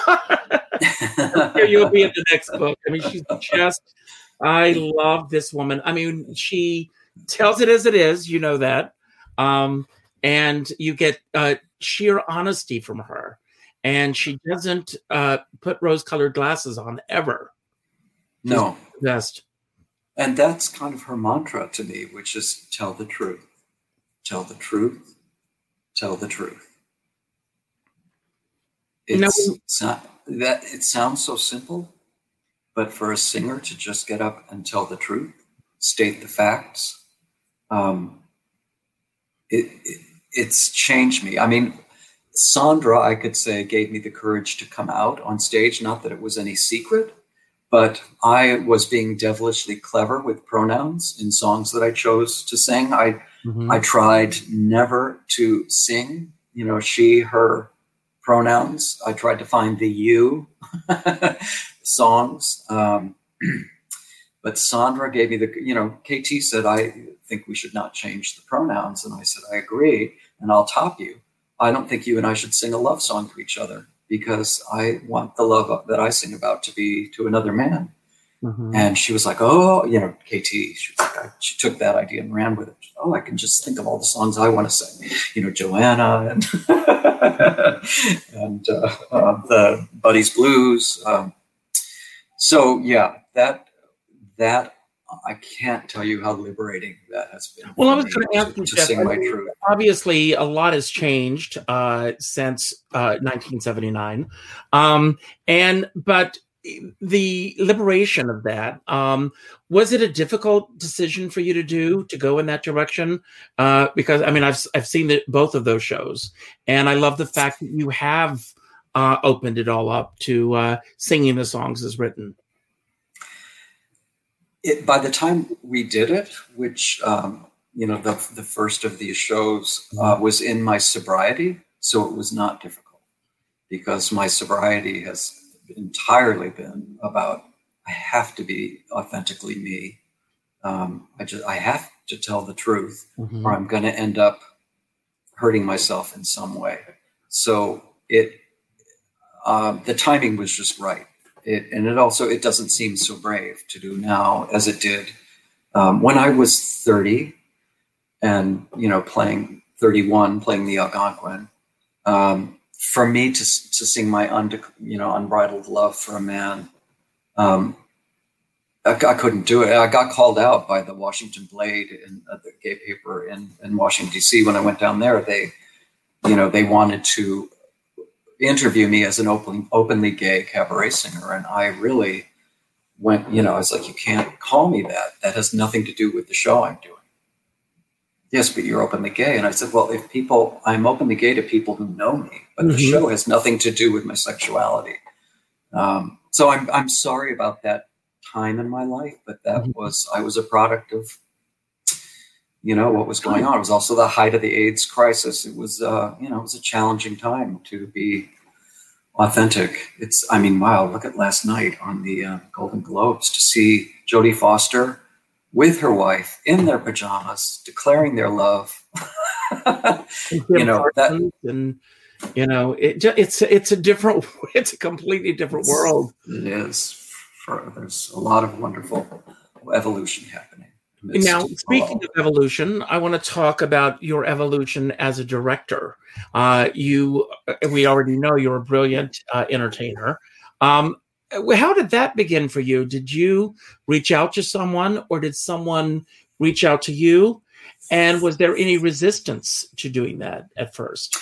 here you'll be in the next book. I mean, she's just, I love this woman. I mean, she tells it as it is, you know that. Um, and you get uh, sheer honesty from her. And she doesn't uh, put rose-colored glasses on ever. She's no. Best. And that's kind of her mantra to me, which is tell the truth. Tell the truth. Tell the truth. It's, no. it's not, that, it sounds so simple, but for a singer to just get up and tell the truth, state the facts, um, it, it it's changed me. I mean, Sandra, I could say, gave me the courage to come out on stage. Not that it was any secret, but I was being devilishly clever with pronouns in songs that I chose to sing. I mm-hmm. I tried never to sing, you know, she, her pronouns. I tried to find the you songs. Um, but Sandra gave me the, you know, K T said, I think we should not change the pronouns. And I said, I agree, and I'll top you. I don't think you and I should sing a love song to each other because I want the love that I sing about to be to another man. Mm-hmm. And she was like, oh, you know, K T, she, was like, she took that idea and ran with it. Oh, I can just think of all the songs I want to sing, you know, Joanna and, and uh, uh, the Buddy's Blues. Um, so, yeah, that, that, I can't tell you how liberating that has been. Well, I was going to ask you, to Jeff, sing my truth. Obviously, a lot has changed uh, since uh, nineteen seventy-nine, um, and but the liberation of that, um, was it a difficult decision for you to do to go in that direction? Uh, because I mean, I've I've seen the, both of those shows, and I love the fact that you have uh, opened it all up to uh, singing the songs as written. It, by the time we did it, which, um, you know, the, the first of these shows uh, was in my sobriety, so it was not difficult because my sobriety has entirely been about, I have to be authentically me. Um, I just, I have to tell the truth mm-hmm. or I'm going to end up hurting myself in some way. So it, uh, the timing was just right. It, and it also, it doesn't seem so brave to do now as it did um, when I was thirty and, you know, playing thirty-one, playing the Algonquin. Um, for me to to sing my, und, you know, unbridled love for a man, um, I, I couldn't do it. I got called out by the Washington Blade in uh, the gay paper in, in Washington, D C when I went down there. They, you know, they wanted to interview me as an open, openly gay cabaret singer. And I really went, you know, I was like, you can't call me that. That has nothing to do with the show I'm doing. Yes, but you're openly gay. And I said, well, if people, I'm openly gay to people who know me, but mm-hmm. the show has nothing to do with my sexuality. Um, so I'm, I'm sorry about that time in my life, but that mm-hmm. was, I was a product of, you know, what was going on. It was also the height of the AIDS crisis. It was, uh, you know, it was a challenging time to be authentic. It's, I mean, wow, look at last night on the uh, Golden Globes to see Jodie Foster with her wife in their pajamas, declaring their love. you know, that, and, you know, it, it's, it's a different, it's a completely different world. It is. For, there's a lot of wonderful evolution happening. Now, speaking of evolution, I want to talk about your evolution as a director. Uh, you, we already know you're a brilliant uh, entertainer. Um, how did that begin for you? Did you reach out to someone, or did someone reach out to you? And was there any resistance to doing that at first?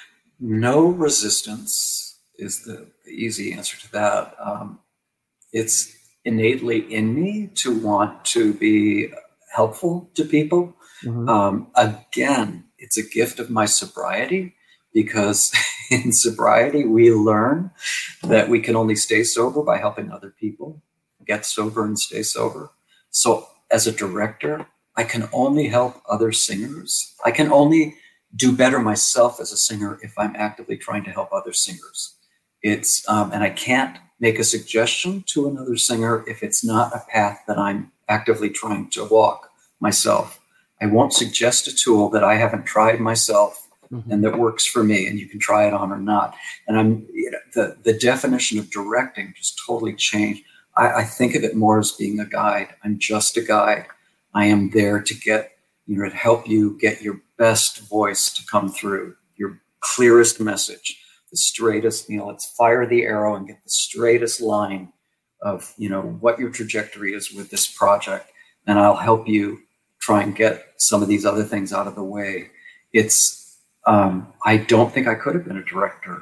No resistance is the, the easy answer to that. Um, it's innately in me to want to be helpful to people. Mm-hmm. Um, again, it's a gift of my sobriety, because in sobriety, we learn that we can only stay sober by helping other people get sober and stay sober. So as a director, I can only help other singers. I can only do better myself as a singer if I'm actively trying to help other singers. It's, um, and I can't make a suggestion to another singer if it's not a path that I'm actively trying to walk myself. I won't suggest a tool that I haven't tried myself mm-hmm. and that works for me, and you can try it on or not. And I'm, you know, the, the definition of directing just totally changed. I, I think of it more as being a guide. I'm just a guide. I am there to get, you know, to help you get your best voice to come through, your clearest message, the straightest, you know, let's fire the arrow and get the straightest line of, you know, what your trajectory is with this project. And I'll help you try and get some of these other things out of the way. It's, um, I don't think I could have been a director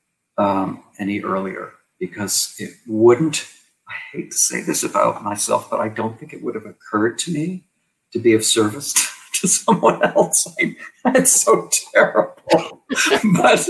um, any earlier, because it wouldn't, I hate to say this about myself, but I don't think it would have occurred to me to be of service to someone else. I, it's so terrible, but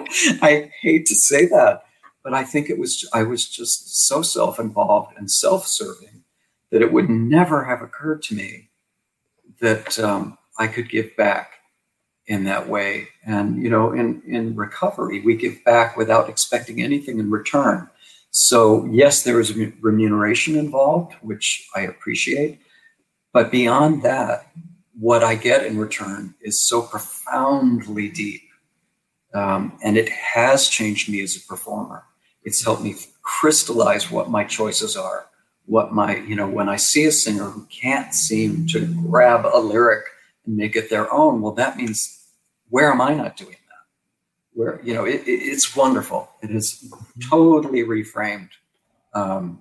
I hate to say that, but I think it was, I was just so self-involved and self-serving that it would never have occurred to me that um, I could give back in that way. And, you know, in, in recovery, we give back without expecting anything in return. So yes, there is remuneration involved, which I appreciate. But beyond that, what I get in return is so profoundly deep. Um, and it has changed me as a performer. It's helped me crystallize what my choices are. What my, you know, when I see a singer who can't seem to grab a lyric and make it their own, well, that means, where am I not doing that? Where, you know, it, it, it's wonderful. It has totally reframed um,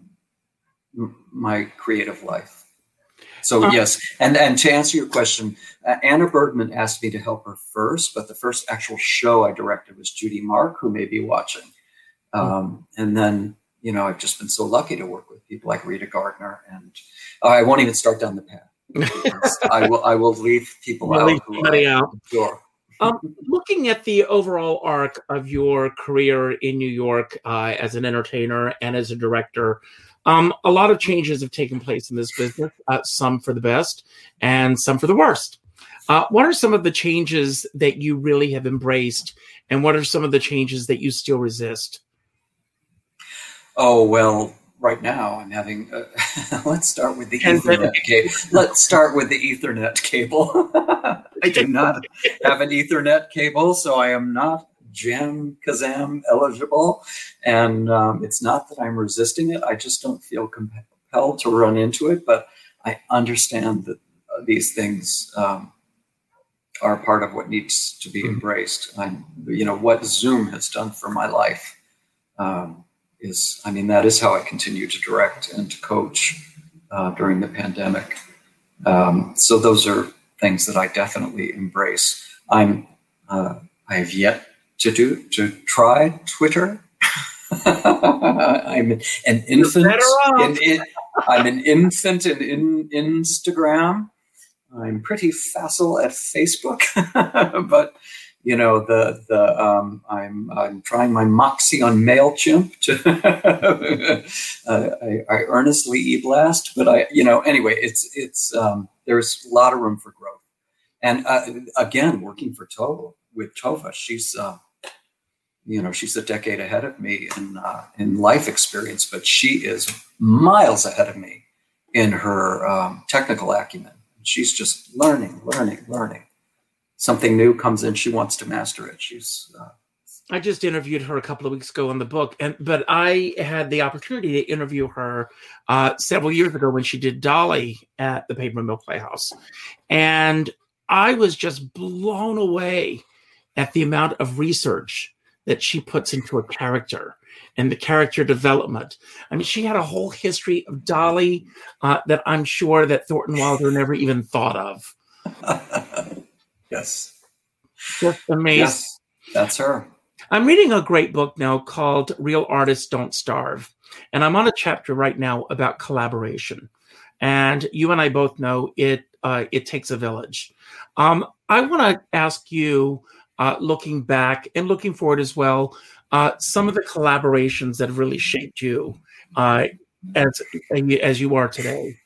m- my creative life. So uh, yes, and, and to answer your question, uh, Anna Bergman asked me to help her first, but the first actual show I directed was Judy Mark, who may be watching. Um, and then, you know, I've just been so lucky to work with people like Rita Gardner, and uh, I won't even start down the path. I will. I will leave people we'll out. Leave who somebody I out. Adore. Um, looking at the overall arc of your career in New York uh, as an entertainer and as a director, um, a lot of changes have taken place in this business. Uh, some for the best, and some for the worst. Uh, what are some of the changes that you really have embraced, and what are some of the changes that you still resist? Oh, well, right now I'm having, uh, let's start with the Ethernet cable. Let's start with the Ethernet cable. I do not have an Ethernet cable, so I am not Jam Kazam eligible. And um, it's not that I'm resisting it. I just don't feel compelled to run into it. But I understand that uh, these things um, are part of what needs to be embraced. I'm, you know, what Zoom has done for my life. Um, Is, I mean, that is how I continue to direct and to coach uh, during the pandemic. Um, so those are things that I definitely embrace. I'm, uh, I have yet to do, to try Twitter. I'm an infant. In, in, I'm an infant in, in Instagram. I'm pretty facile at Facebook, but you know, the the um, I'm I'm trying my moxie on MailChimp to uh, I, I earnestly e-blast, but I you know anyway it's it's um, there's a lot of room for growth. And uh, again, working for Tova with Tova, she's uh, you know she's a decade ahead of me in uh, in life experience, but she is miles ahead of me in her um, technical acumen. She's just learning, learning, learning. Something new comes in, she wants to master it. She's. Uh, I just interviewed her a couple of weeks ago on the book, and but I had the opportunity to interview her uh, several years ago when she did Dolly at the Paper Mill Playhouse, and I was just blown away at the amount of research that she puts into a character and the character development. I mean, she had a whole history of Dolly uh, that I'm sure that Thornton Wilder never even thought of. Yes. Just amazing. Yes, that's her. I'm reading a great book now called Real Artists Don't Starve. And I'm on a chapter right now about collaboration. And you and I both know it uh, it takes a village. Um, I want to ask you, uh, looking back and looking forward as well, uh, some of the collaborations that have really shaped you uh, as, as you are today.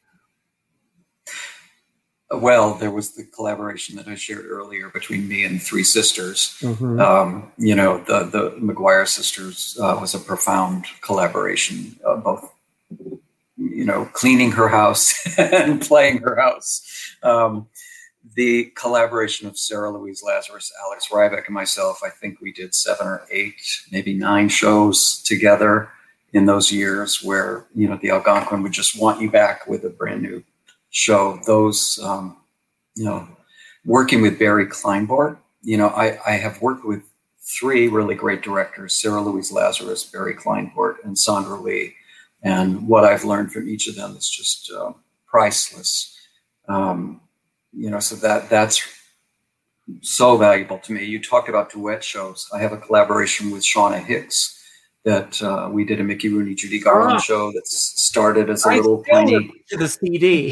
Well, there was the collaboration that I shared earlier between me and Three Sisters. Mm-hmm. Um, you know, the the McGuire sisters uh, was a profound collaboration, uh, both, you know, cleaning her house and playing her house. Um, the collaboration of Sarah Louise Lazarus, Alex Rybeck, and myself, I think we did seven or eight, maybe nine shows together in those years where, you know, the Algonquin would just want you back with a brand new show. Those, um, you know, working with Barry Kleinbort, you know, I, I have worked with three really great directors, Sarah Louise Lazarus, Barry Kleinbort, and Sandra Lee. And what I've learned from each of them is just uh, priceless. Um, you know, so that that's so valuable to me. You talked about duet shows. I have a collaboration with Shauna Hicks that uh, we did a Mickey Rooney, Judy Garland Ah. show that started as a I little still tiny. listen to the C D.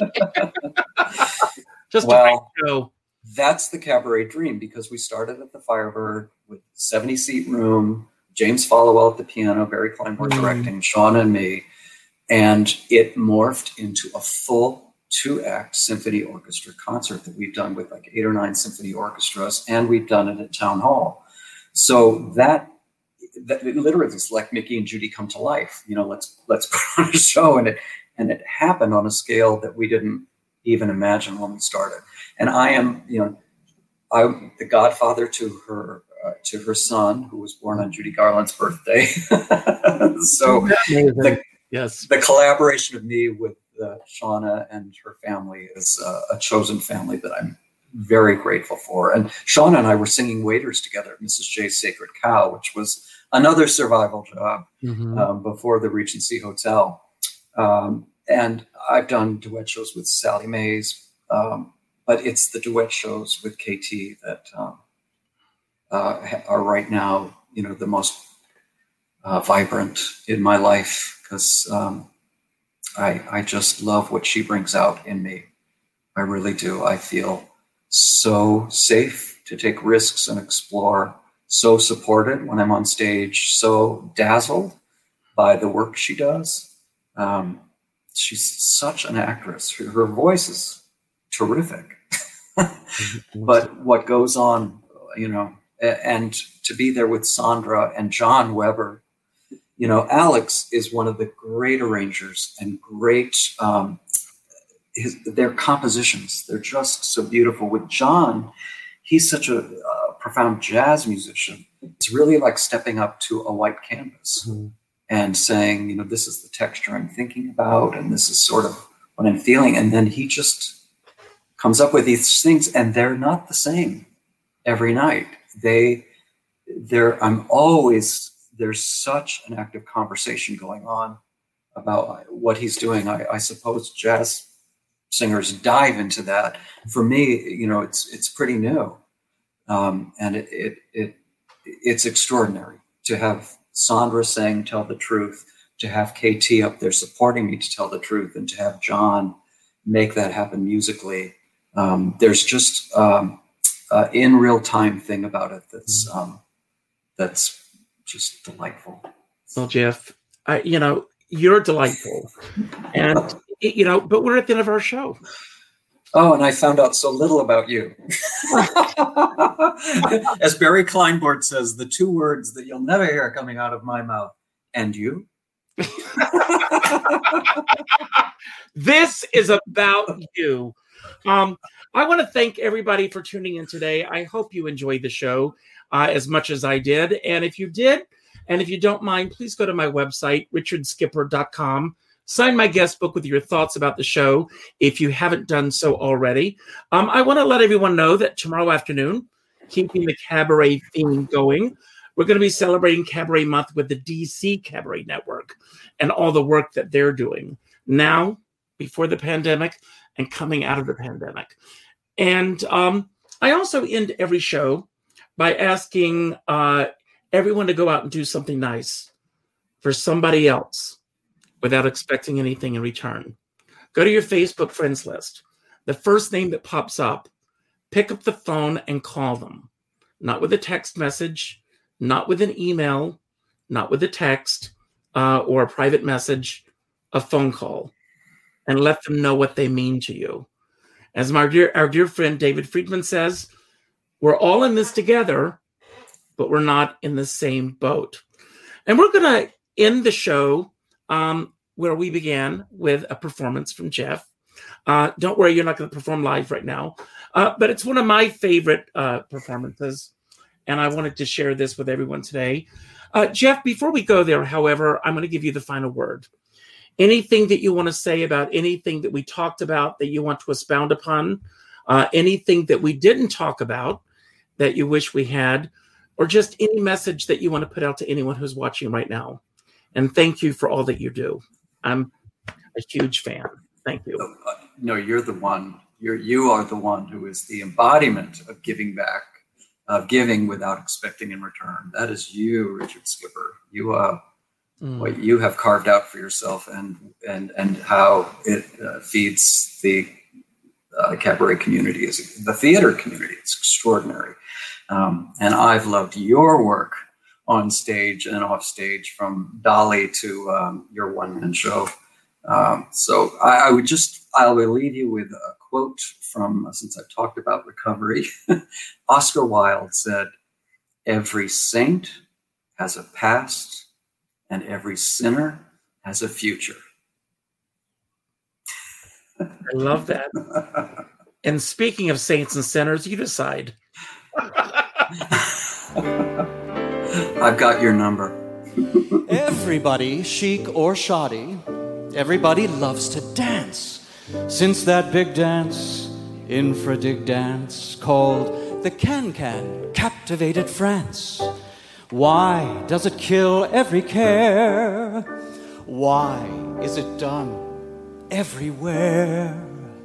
Just Well, a show. That's the cabaret dream, because we started at the Firebird with seventy seat room, James Followell at the piano, Barry Kleinbort Mm. directing, Shauna and me. And it morphed into a full two act symphony orchestra concert that we've done with like eight or nine symphony orchestras. And we've done it at Town Hall. So that, that it literally is like Mickey and Judy come to life. You know, let's, let's put on a show. And it, and it happened on a scale that we didn't even imagine when we started. And I am, you know, I'm the godfather to her, uh, to her son, who was born on Judy Garland's birthday. So the, Yes. the collaboration of me with uh, Shauna and her family is uh, a chosen family that I'm very grateful for. And Shauna and I were singing waiters together at Missus J's Sacred Cow, which was another survival job Mm-hmm. um, before the Regency Hotel. Um, and I've done duet shows with Sally Mays, um, but it's the duet shows with K T that um, uh, are right now, you know, the most uh, vibrant in my life, because um, I, I just love what she brings out in me. I really do. I feel so safe to take risks and explore, so supported when I'm on stage, so dazzled by the work she does. Um, she's such an actress. Her, her voice is terrific. But what goes on, you know, and to be there with Sandra and John Weber, you know, Alex is one of the great arrangers and great, um, his, their compositions, they're just so beautiful. With John, he's such a uh, profound jazz musician. It's really like stepping up to a white canvas mm-hmm. and saying, you know, this is the texture I'm thinking about, and this is sort of what I'm feeling. And then he just comes up with these things, and they're not the same every night. They, they're, I'm always, there's such an active conversation going on about what he's doing. I, I suppose jazz singers dive into that. For me, you know, it's it's pretty new, um, and it, it it it's extraordinary to have Sandra saying "Tell the Truth," to have K T up there supporting me to tell the truth, and to have John make that happen musically. Um, there's just um, uh, in real time thing about it that's um, that's. just delightful. Well, Jeff, I, you know, you're delightful. And, you know, but we're at the end of our show. Oh, and I found out so little about you. As Barry Kleinbord says, the two words that you'll never hear coming out of my mouth, and you? This is about you. Um, I want to thank everybody for tuning in today. I hope you enjoyed the show uh, as much as I did. And if you did, and if you don't mind, please go to my website, richard skipper dot com. Sign my guest book with your thoughts about the show if you haven't done so already. Um, I want to let everyone know that tomorrow afternoon, keeping the cabaret theme going, we're going to be celebrating Cabaret Month with the D C Cabaret Network and all the work that they're doing now, before the pandemic, and coming out of the pandemic. And um, I also end every show by asking uh, everyone to go out and do something nice for somebody else without expecting anything in return. Go to your Facebook friends list. The first name that pops up, pick up the phone and call them. Not with a text message, not with an email, not with a text uh, or a private message, a phone call, and let them know what they mean to you. As my dear, our dear friend David Friedman says, we're all in this together, but we're not in the same boat. And we're going to end the show um, where we began, with a performance from Jeff. Uh, don't worry, you're not going to perform live right now, uh, but it's one of my favorite uh, performances, and I wanted to share this with everyone today. Uh, Jeff, before we go there, however, I'm going to give you the final word. Anything that you want to say about anything that we talked about that you want to expound upon, uh, anything that we didn't talk about that you wish we had, or just any message that you want to put out to anyone who's watching right now. And thank you for all that you do. I'm a huge fan. Thank you. No, you're the one. You're you are the one who is the embodiment of giving back, of giving without expecting in return. That is you, Richard Skipper. You uh, mm. what you have carved out for yourself, and and and how it uh, feeds the uh, cabaret community, is the theater community. It's extraordinary, um, and I've loved your work on stage and off stage, from Dolly to um, your one man show. Um, so I, I would just, I will leave you with a quote from, uh, since I've talked about recovery, Oscar Wilde said, "Every saint has a past and every sinner has a future." I love that. And speaking of saints and sinners, you decide. I've got your number. Everybody, chic or shoddy, everybody loves to dance. Since that big dance, infradig dance, called the Can-Can, captivated France. Why does it kill every care? Why is it done everywhere?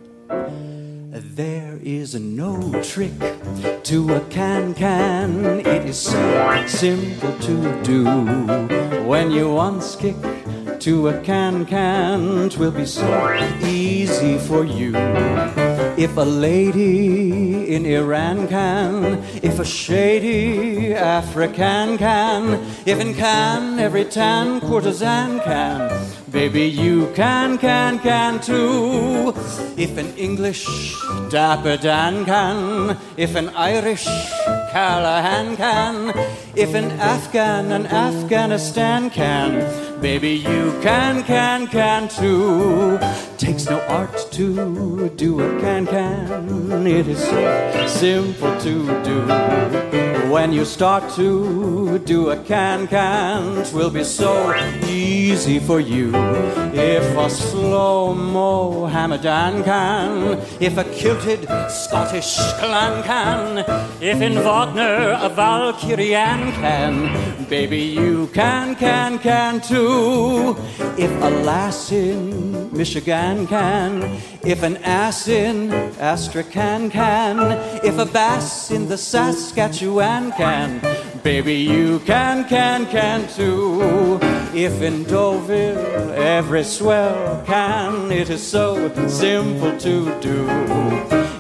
There is no trick to a can-can. It is so simple to do. When you once kick to a can-can, 'twill be so easy for you. If a lady in Iran can, if a shady African can, if in can every tan courtesan can, baby, you can, can, can too. If an English Dapper Dan can, if an Irish Callahan can, if an Afghan an Afghanistan can, baby, you can, can, can too. Takes no art to do a can-can. It is so simple to do. When you start to do a can-can, 'twill be so easy for you. If a slow Mohammedan can, if a kilted Scottish clan can, if in Wagner a Valkyrian can, baby, you can, can, can too. If a lass in Michigan can, if an ass in Astrakhan can, if a bass in the Saskatchewan can, baby, you can, can, can too. If in Deauville every swell can, it is so simple to do.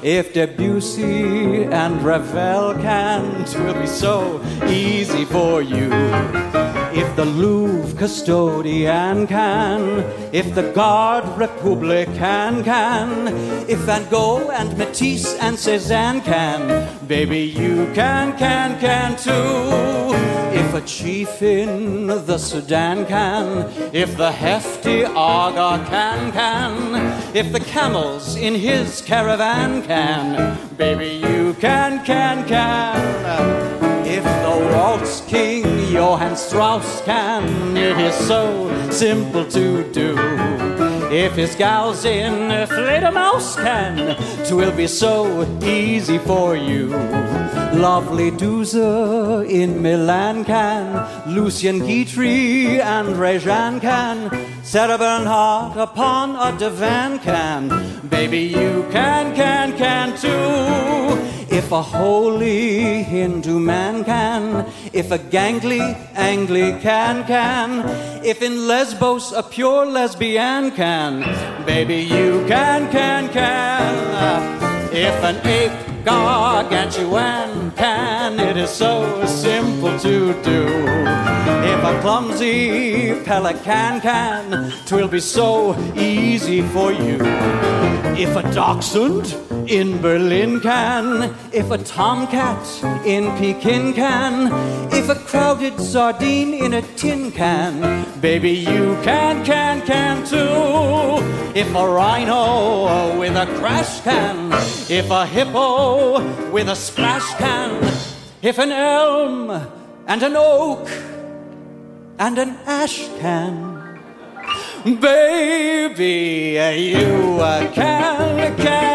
If Debussy and Ravel can, 'twill be so easy for you. If the Louvre custodian can, if the Garde Republicaine can, if Van Gogh and Matisse and Cézanne can, baby, you can, can, can too. If a chief in the Sudan can, if the hefty Aga can, can, if the camels in his caravan can, baby, you can, can, can. If the waltz king Johann Strauss can, it is so simple to do. If his gals in Fledermaus can, 'twill be so easy for you. Lovely Duser in Milan can, Lucien Guitry and Réjean can, Sarah Bernhardt upon a divan can, baby, you can, can, can too. If a holy Hindu man can, if a gangly Anglican can, if in Lesbos a pure lesbian can, baby, you can, can, can. If an ape gargantuan can, it is so simple to do. If a clumsy pelican can, 'twill be so easy for you. If a dachshund in Berlin can, if a tomcat in Pekin can, if a crowded sardine in a tin can, baby, you can, can, can too. If a rhino with a crash can, if a hippo with a splash can, if an elm and an oak and an ash can, baby, you can, can.